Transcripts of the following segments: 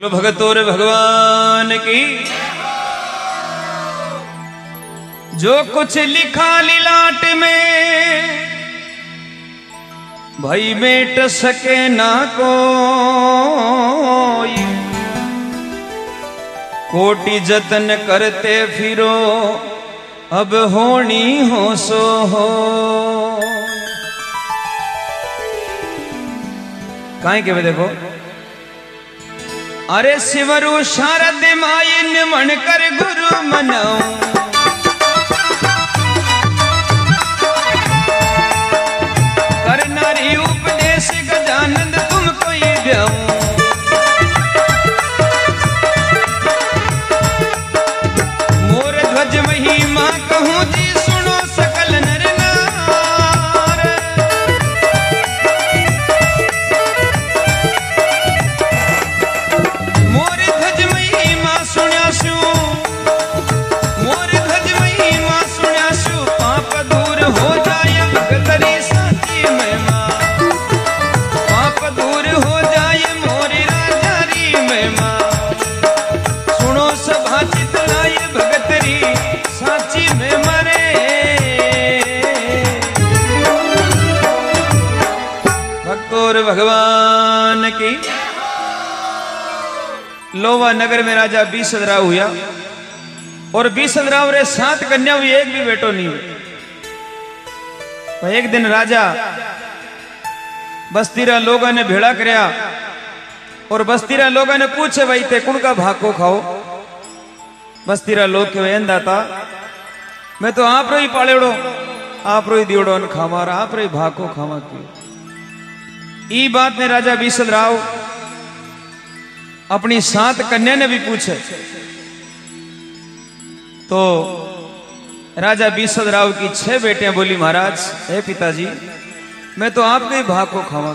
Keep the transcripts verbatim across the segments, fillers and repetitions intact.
भगतोर भगवान की जो कुछ लिखा लिलाट में भाई मेट सके ना कोई, कोटि जतन करते फिरो अब होनी हो सो हो। काहे के वे देखो, अरे शिवरु शारद माइन मन कर गुरु मनाऊं, करनारी उपदेश गजानंद तुमको ही द्याऊं। मोर ध्वज महिमा कहूं जी सुनो सकल नर नार, मोर ध्वज महिमा सुन्यासु, मोर ध्वज महिमा सुन्यासु, पाप दूर हो जाए भगतरी साची महिमा, पाप दूर हो जाए मोरी राजारी महिमा। सुनो सभा चितलाय भगतरी साची में मरे, भक्तोर भगवान की। लोवा नगर में राजा बीसदराव हुआ और बीसदराव रे सात कन्या हुई, एक भी बेटो नहीं हुई। तो एक दिन राजा बस्तीरा लोगों ने भेड़ा करया और बस्तीरा लोगों ने पूछे भाई ते कुण का भाको खाओ। बस्तीरा लोग के वेंदा था, मैं तो आप रो ही पालेड़ो, आप रो ही दियोड़ो न खामा, आप रो ही भाको खामा की। ई बात ने राजा बीसदराव अपनी सात कन्या ने भी पूछे। तो राजा बीसदराव की छह बेटियां बोली, महाराज हे पिताजी मैं तो आपके ही भाग को खावा।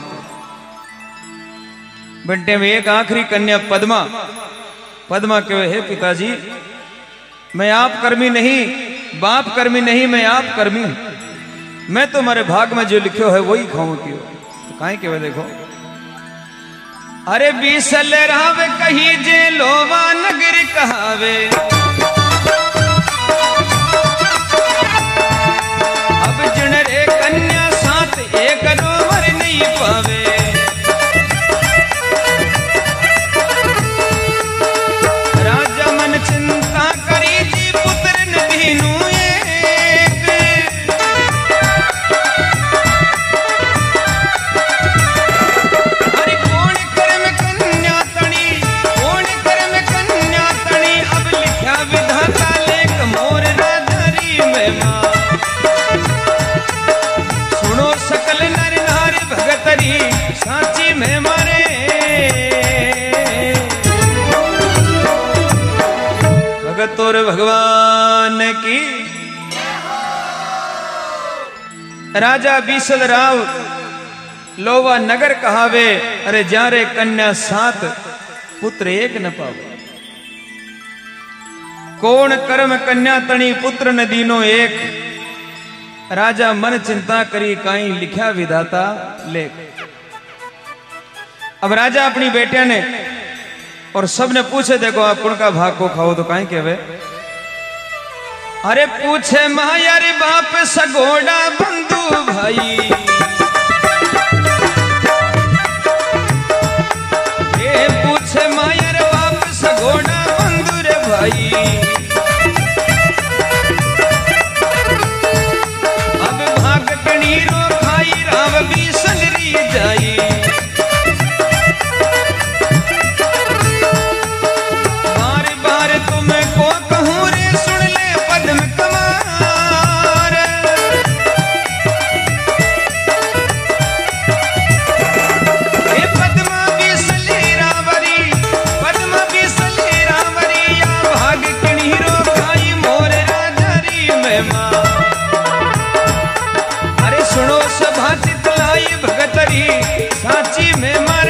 बेटे में एक आखिरी कन्या पद्मा, पद्मा कहे हे पिताजी मैं आप कर्मी नहीं, बाप कर्मी नहीं, मैं आप कर्मी हूं, मैं तो हमारे भाग में जो लिखो है वही खाऊं क्यों। तो काहे के वे देखो, अरे बीसल रावे कही जे लोवा नगर कहावे, अब जिन रे कन्या साथ एक रोवर नहीं पावे। राजा मन चिंता करी जी पुत्र न दीनू एक, अरे कौन कर्म कन्या तणी, कौन कर्म कन्या तणी, अब लिखा विधाता लेख मोर राधारी महिमा। सुनो सकल नर नारी भगतरी साची में मारे, भगतोर भगवान की। राजा बीसदराव लोवा नगर कहावे, अरे जारे कन्या सात पुत्र एक न पावे। कौन कर्म कन्या तणी पुत्र न दीनो एक, राजा मन चिंता करी काई लिखा विधाता लेख। अब राजा अपनी बेटिया ने और सब ने पूछे देखो आप कौन का भाग को खाओ। तो काई कहवे, अरे पूछे माया रे बाप सगोड़ा बंधु भाई, ये पूछे माया रे बाप सगोड़ा बंधु रे भाई। अब भाग कणीरो खाई राव भी सलरी जाई, बार बार तुमको कहूं रे सुन ले पद्म कमार। ए पद्मा भी सले रावरी, पद्मा भी सले रावरी, या भाग कणीरो खाई मोर राजारी महिमा। अरे सुनो सभा चितलाई भगतरी साची में मारे।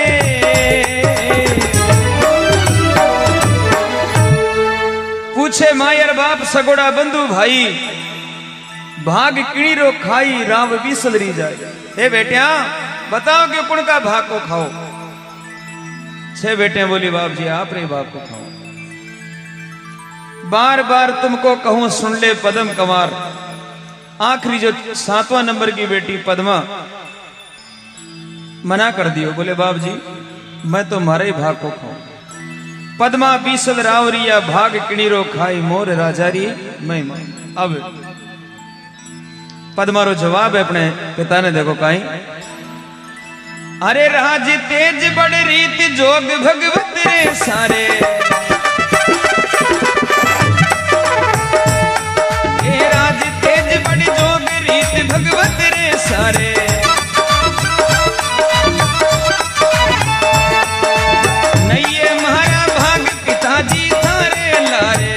पूछे मायर बाप सगोड़ा बंधु भाई, भाग किणीरो खाई राव बीसलरी जाए। हे बेटिया बताओ कि कुण का भाग को खाओ। छह बेटे बोली बाप जी आप रे बाप को खाओ। बार बार तुमको कहूं सुन ले पद्म कंवर। आखिरी जो सातवां नंबर की बेटी पद्मा मना कर दियो, बोले बाप जी मैं तो मारे ही भाग को खाऊं। पद्मा बीसल रावरिया भाग किणीरो खाई मोर राजारी मैं मैं। अब पद्मा रो जवाब है अपने पिता ने, देखो काई। अरे राज तेज बड़ रीत जोग भगवत रे सारे। ए राज तेज बड़ जोग रीत भगवत रे सारे। नैये महारा भाग पिताजी थारे लारे।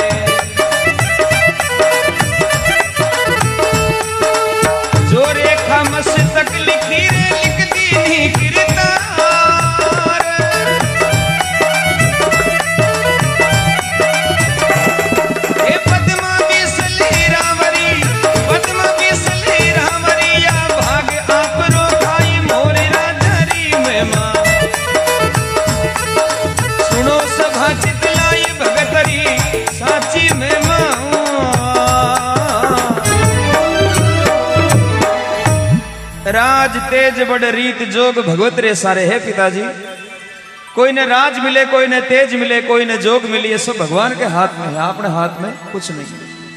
जो रेखा मस्तक लिखी रे लिख दी किरतार। ए पद्मा बीसले रावरी, पद्मा बीसले रावरिया भाग आप रो खाई मोर राजारी महिमा। सुनो सभा चितलाई भगतरी साची महिमा। राज तेज बड़ रीत जोग भगवत रे सारे है पिताजी। कोई ने राज मिले, कोई ने तेज मिले, कोई ने जोग मिली, ये सब भगवान के हाथ में है, अपने हाथ में कुछ नहीं।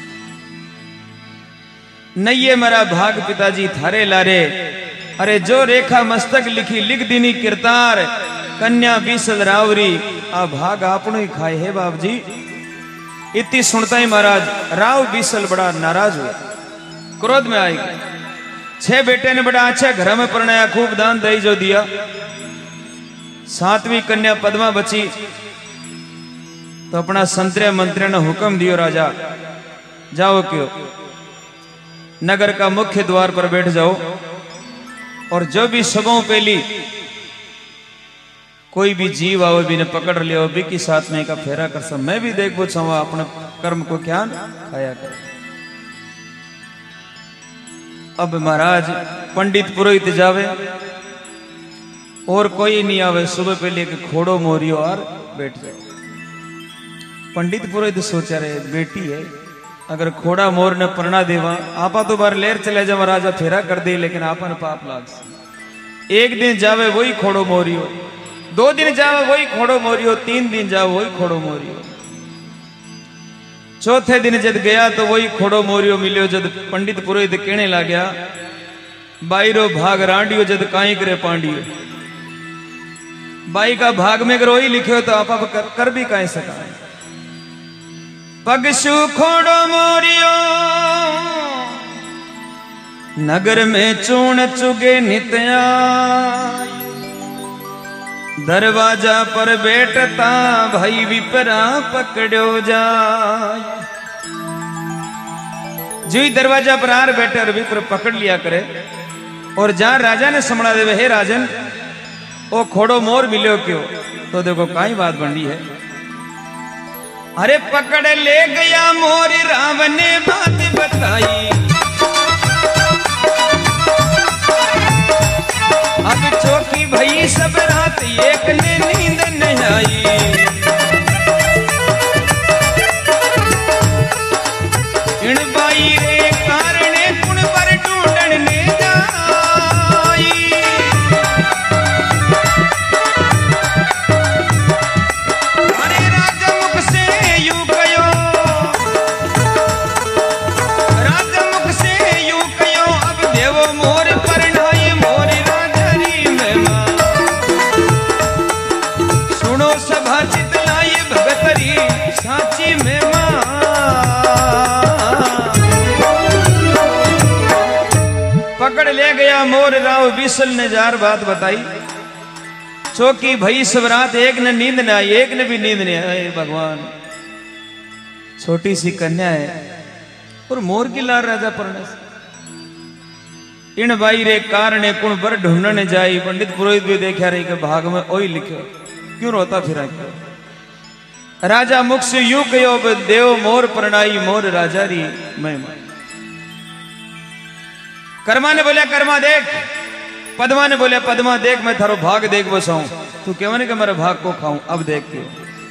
नहीं ये मेरा भाग पिताजी थारे लारे। अरे जो रेखा मस्तक लिखी लिख दीनी किरतार। कन्या बीसल रावरी आ भाग आपनो ही खाए है बाप जी। इतनी सुनता ही महाराज राव बीसल बड़ा नाराज हुआ, क्रोध में आई। छह बेटे ने बड़ा अच्छा घर में परणाया, खूब दान दही जो दिया। सातवीं कन्या पद्मा बची तो अपना संतरे मंत्री ने हुक्म दियो, राजा जाओ क्यों नगर का मुख्य द्वार पर बैठ जाओ और जो भी सगों पेली कोई भी जीव आओ भी ने पकड़ लियो भी की साथ में का फेरा कर सब। मैं भी देख पूछा अपने कर्म को क्या खाया कर। अब महाराज पंडित पुरोहित जावे और कोई नहीं आवे, सुबह पहले एक खोड़ो मोरियो और बैठ जाए। पंडित पुरोहित सोचा रहे बेटी है अगर खोड़ा मोर ने परना देवा आपा तो बार लेर चले जा महाराजा फेरा कर दे, लेकिन आपा ने पाप लाग। एक दिन जावे वही खोड़ो मोरियो, दो दिन जावे वही खोड़ो मोरियो, तीन दिन जावे वही खोड़ो मोरियो। चौथे दिन जब गया तो वही खोड़ो मोरियो मिलियो। जब पंडित पुरोहित कहने लग गया बाईरो भाग रांडियो जद काई करे पांडियो। बाई का भाग में अगर वही लिखे हो तो आप कर, कर भी काई सका। पगसु खोड़ो मोरियो नगर में चूण चुगे नित्या। दरवाजा पर बैठता भाई विपरा पकड़ो जाय। जो ही दरवाजा पर आर बैठे और विपर पकड़ लिया करे। और जहां राजा ने समझा देवे हे राजन ओ खोड़ो मोर मिलो क्यों, तो देखो काई बात बनी है। अरे पकड़ ले गया मोर रावण ने बात बताई। अब चौकी भई सब रात एक ने नींद नहीं आई। इन बाई रे कारणे कुण पर ढूंढन ने जाई। अरे राजा मुख से यूं कयो, राजा मुख से यूं कयो अब देवो मोर परणाई मोर राजारी महिमा। सुनो सभा चितलाई भगतरी साची महिमा। पकड़ ले गया मोर राव बीसल ने जार बात बताई। चौकी भई सब रात एक ने नींद न आई, एक ने भी नींद नहीं आई। भगवान छोटी सी कन्या है और मोर की लार राजा परने से। इन बाई रे कारणे कुण बर ढूंढने जाई। पंडित पुरोहित भी देखा रही के भाग में ओई लिखो क्यों रोता फिरा क्यों। राजा मुख से यूं कहो देव मोर परणाई मोर राजारी महिमा। कर्मा ने बोला कर्मा देख पद्मा ने बोले पद्मा देख मैं थारो भाग देख बसाऊं। तू केवा ने कि मेरे भाग को खाऊं। अब देख के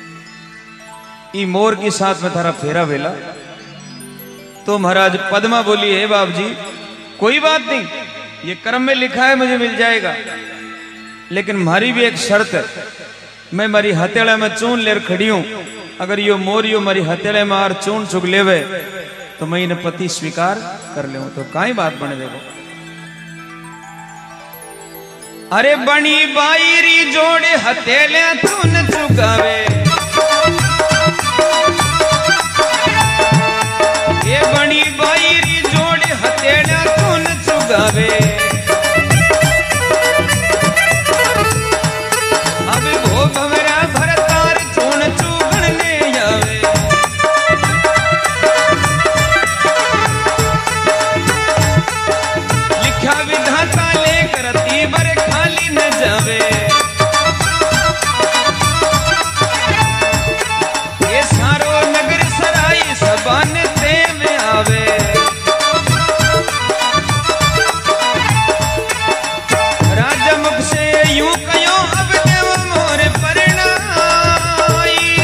ई मोर की साथ में थारा फेरा वेला। तो महाराज पद्मा बोली हे बाप जी कोई बात नहीं, ये कर्म में लिखा है मुझे मिल जाएगा, लेकिन हमारी भी एक शर्त है। मैं मारी हथेड़ा में चून लेर खड़ी हूं, अगर यो मोर यो मारी हथेड़े में आर चून चुग लेवे तो मैं इन्हें पति स्वीकार कर ले। तो काई बात बने देखो। अरे बनी बाईरी जोड़े हथेले चून चुगावे, ये बनी बाईरी जोड़े हथेले चून चुगावे। अब वो भवरा भरतार चून चुगने जावे। लिखा विधाता लेकर तीबर खाली न जावे। ये सारो नगर सराई सबान ते में आवे। राजा मुख से यूं कयो अब देव मोर परनाई।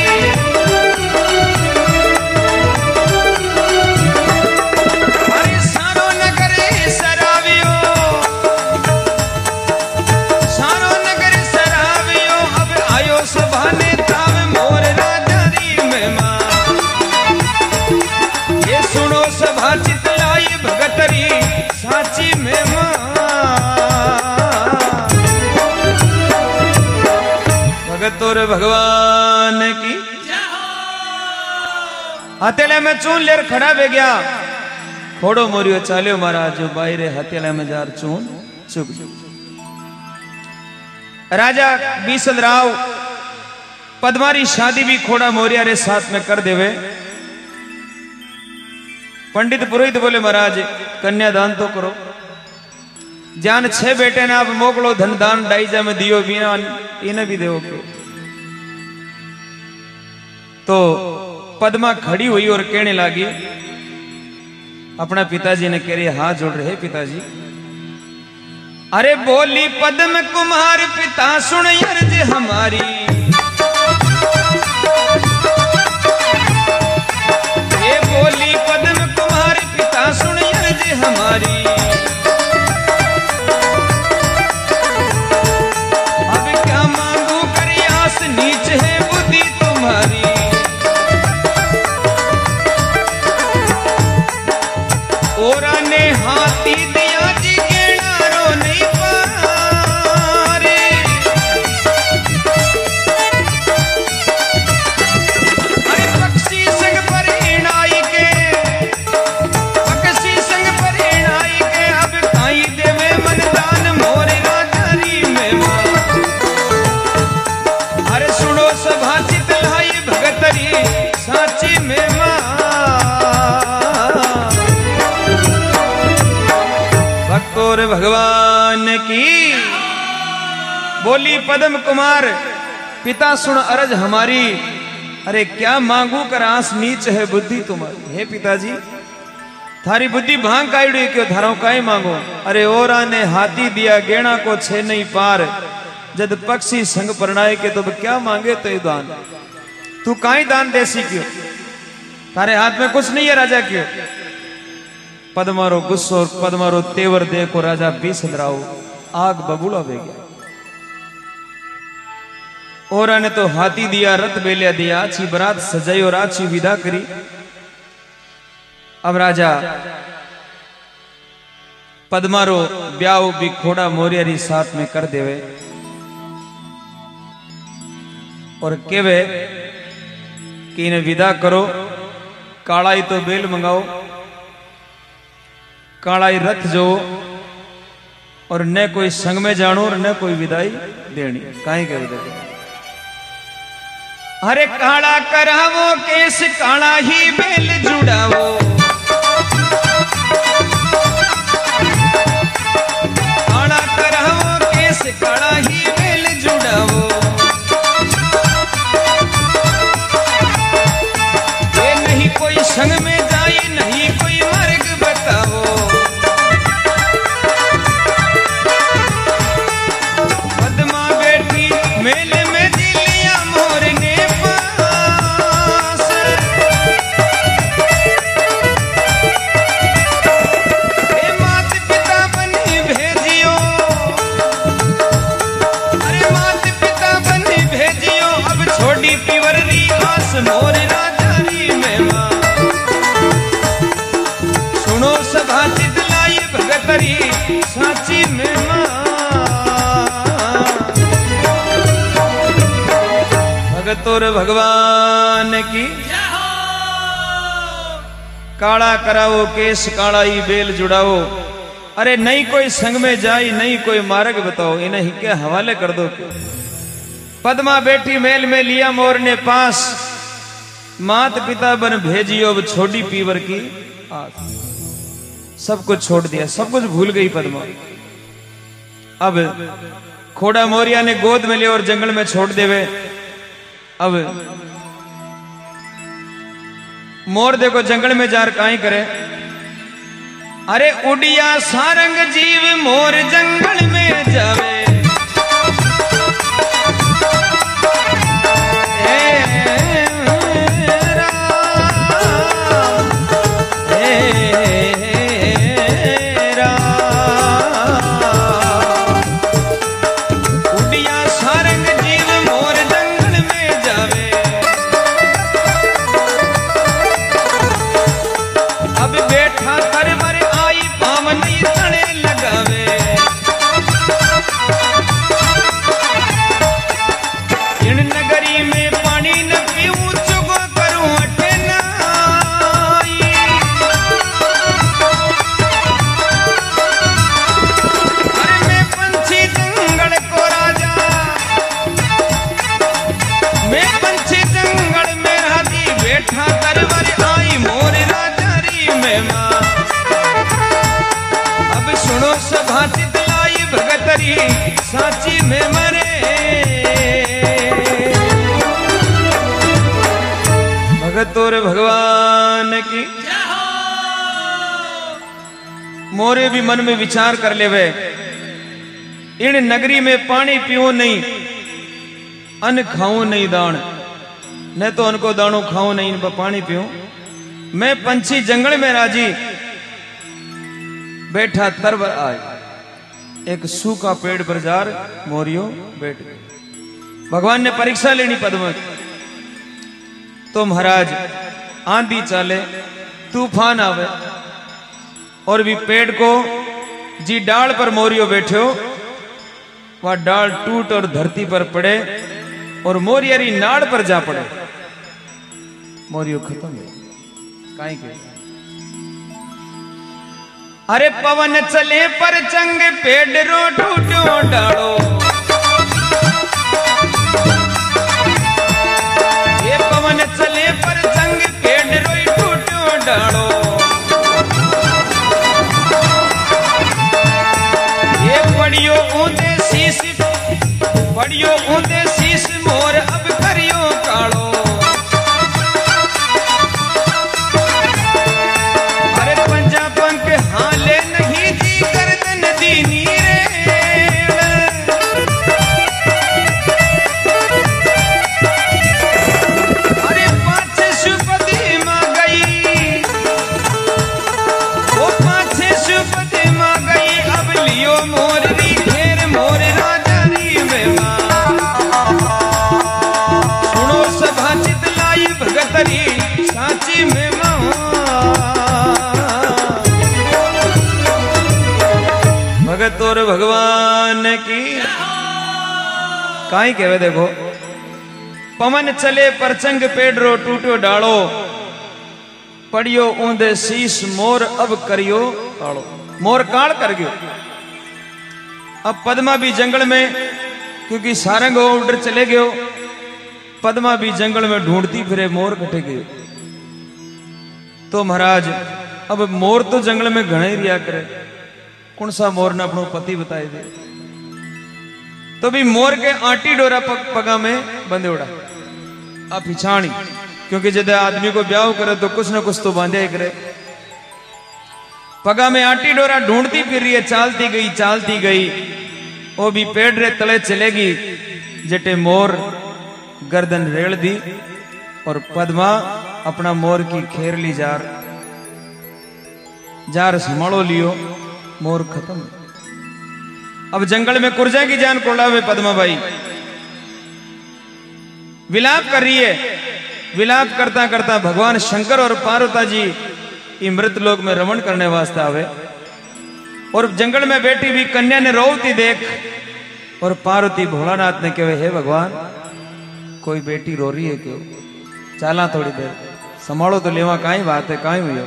अरे सारो नगर सरावियो, सारो नगर सरावियो, अब आयो सभाने ताव मोर राजा री मेहमान। ये सुनो सभा चितलाई भगतरी साची मेहमान। भगतोर भगवान की हथेले में चून लेर खड़ा वे गया। खोड़ो मोरियो चाल्यो महाराज जो बाहरे हथेले में जार चून चुग। राजा बीसल राव पद्मारी शादी भी खोड़ा मोरिया रे साथ में कर देवे। पंडित पुरोहित बोले महाराज कन्यादान तो करो, जान छह बेटे ने आप मोकलो धन दान डाइजा में दियो बिना इन्हें भी देव के। तो पद्मा खड़ी हुई और कहने लगी, अपना पिताजी ने कह रही हाथ जोड़ रहे पिताजी। अरे बोली पद्म कुमार पिता सुन अर्ज हमारी। ये बोली पद्म कुमार पिता सुन अर्ज हमारी। अब क्या मांगू कर आस नीच है बुद्धि तुम्हारी। ओरा ने हाथी दिया जी गेड़ारो नहीं पारे। अरे पक्षी संग परिणाई के, पक्षी संग परिणाई के, अब काई देवे मनदान मोरे राजारी मेहमान। अरे सुनो सभा चितलाई भगतरी साची मेहमान। भक्तोर भगवान की बोली पद्म कुमार पिता सुन अरज हमारी। अरे क्या मांगू कर आस नीच है बुद्धि तुम्हारी। हे पिताजी थारी बुद्धि भांग कायड़ी क्यों थारो काई मांगो। अरे ओरा ने हाथी दिया गेणा को छे नहीं पार, जद पक्षी संग परणाए के तो क्या मांगे तो दान। तू काई दान देसी क्यों, थारे हाथ में कुछ नहीं है राजा क्यों। पद्मारो गुस्सो और पद्मारो तेवर देखो राजा बीसल राव आग बबूला बे गया। और ने तो हाथी दिया रथ बेलिया दिया, अच्छी बरात सजाई और अच्छी विदा करी। अब राजा पद्मारो ब्याह भी खोड़ा मोरियारी साथ में कर देवे और केवे कि इन्हें विदा करो। कालाई तो बेल मंगाओ, कालाई रथ जो, और न कोई संग में जानो और न कोई विदाई देनी। काई के विदाई अरे काला करावो केस काला ही बेल जुड़ावो। काला करावो केस काला ही बेल जुड़ावो। ये नहीं कोई संग में जाए नहीं कोई मार्ग बताओ। छोड़ी पीवर री आस मोर राजा री मेवा सुनो सभा चितलाई भगतरी साची मेवा भगतोर भगवान की काला कराओ केस कालाई बेल जुड़ाओ अरे नहीं कोई संग में जाई नहीं कोई मार्ग बताओ इन्हें ही के हवाले कर दो। पद्मा बेटी मेल में लिया मोर ने पास मात पिता बन भेजियो अब छोड़ी पीवर की आस। सब कुछ छोड़ दिया सब कुछ भूल गई पद्मा। अब खोड़ा मोरिया ने गोद में लिया और जंगल में छोड़ देवे। अब मोर देखो जंगल में जार काई करे अरे उड़िया सारंग जीव मोर जंगल में जावे साची में मरे भगतोर भगवान की मोरे भी मन में विचार कर लेवे इन नगरी में पानी पियो नहीं अन्न खाऊं नहीं दान न तो उनको दानो खाऊं नहीं इन पर पानी पियो मैं पंछी जंगल में राजी बैठा तरवर आए एक सूखा पेड़ पर जार मोरियो बैठ गए। भगवान ने परीक्षा लेनी पद्मा तो महाराज आंधी चले तूफान आवे और भी पेड़ को जी डाल पर मोरियो बैठो वह डाल टूट और धरती पर पड़े और मोरियरी नाड़ पर जा पड़े मोरियो खत्म है काई के अरे पवन चले पर चंग पेड़ रो टूटो डालो ये पवन चले पर चंग पेड़ रो टूटो डालो ये पड़ियो ऊंधे शीश पड़ियो ऊंधे शीश मोर अब करियो कालो भगतोर भगवान की काई कहवे देखो पवन चले परचंग पेड़रो टूटो डालो पड़ियो ऊंधे शीश मोर अब करियो कालो मोर काल कर गयो। अब पद्मा भी जंगल में क्योंकि सारंग उधर चले गयो पद्मा भी जंगल में ढूंढती फिरे मोर कटे गयो। तो महाराज अब मोर तो जंगल में घणे रिया करे कौन सा मोर ने अपनो पति बताए दे तो भी मोर के आटी डोरा पग, पगा में बंधे उड़ा अब पिछाणी क्योंकि जब आदमी को ब्याह करे तो कुछ ना कुछ तो बांधे करे पगा में आटी डोरा ढूंढती फिर रही है चालती गई चालती गई वो भी पेड़ रे तले चलेगी जटे मोर गर्दन रेड़ दी और पद्मा अपना मोर की खेर ली जार जार संभालो लियो मोर खत्म। अब जंगल में कुर्जा की जान कोड़ा हुए पद्मा भाई विलाप कर रही है। विलाप करता करता भगवान शंकर और पार्वती जी ये मृत लोक में रमण करने वास्ते आवे और जंगल में बैठी हुई कन्या ने रोती देख और पार्वती भोलानाथ ने कहे, हे भगवान कोई बेटी रो रही है क्यों, चाला थोड़ी देर संभालो तो लेवा काई बात है, काई हुई हो।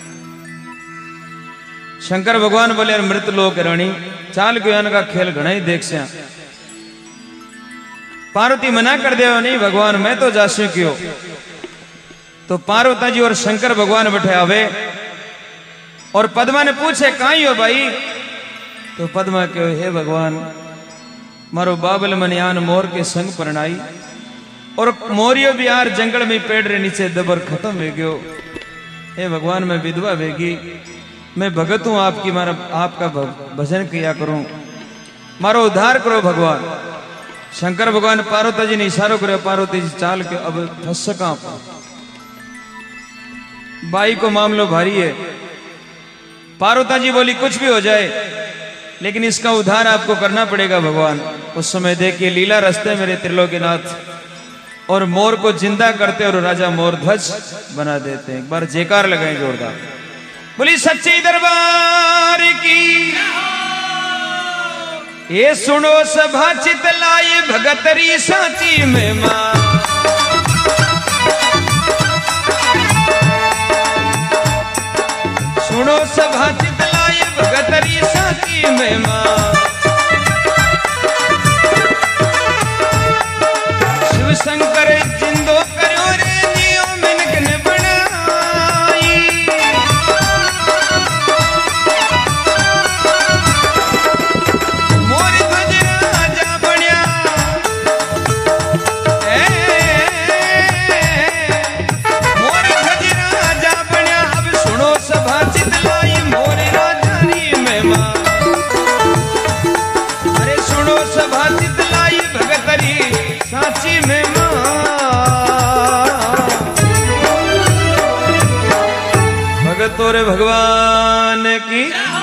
शंकर भगवान बोले मृत लोक रानी चाल क्यों का खेल घना ही देख से। पार्वती मना कर दे, नहीं भगवान मैं तो जासू क्यों। तो पार्वती जी और शंकर भगवान बैठे आवे और पद्मा ने पूछे काई हो भाई। तो पद्मा कहो, हे भगवान मारो बाबल मनियान मोर के संग परनाई और मोरियो बिहार जंगल में पेड़ रे नीचे दबर खत्म हो गयो। हे भगवान मैं विधवा वेगी, मैं भगत हूं आपकी, मारा आपका भजन किया करूं, मारो उद्धार करो भगवान। शंकर भगवान पार्वती जी ने इशारो करे, पार्वती जी चाल के अब फंस सका। बाई को मामलो भारी है। पार्वती जी बोली कुछ भी हो जाए लेकिन इसका उद्धार आपको करना पड़ेगा भगवान। उस समय देखिए लीला रस्ते मेरे त्रिलोकीनाथ और मोर को जिंदा करते और राजा मोर ध्वज बना देते हैं। एक बार जयकार लगाएं जोरदार, बोली सच्चे दरबार की। ये सुनो सभा चितलाई भगतरी साची में मां, सुनो सभा चितलाई भगतरी साची में मां। शिव शंकर जिंदो करो रे जियो मिनक ने बनाई। मोर ध्वज राजा बन्या, मोर ध्वज राजा बन्या। अब सुनो सभा चितलाई मोर राजानी में मां। अरे सुनो सभा चितलाई भगतरी साची में मां। भगतों रे भगवान की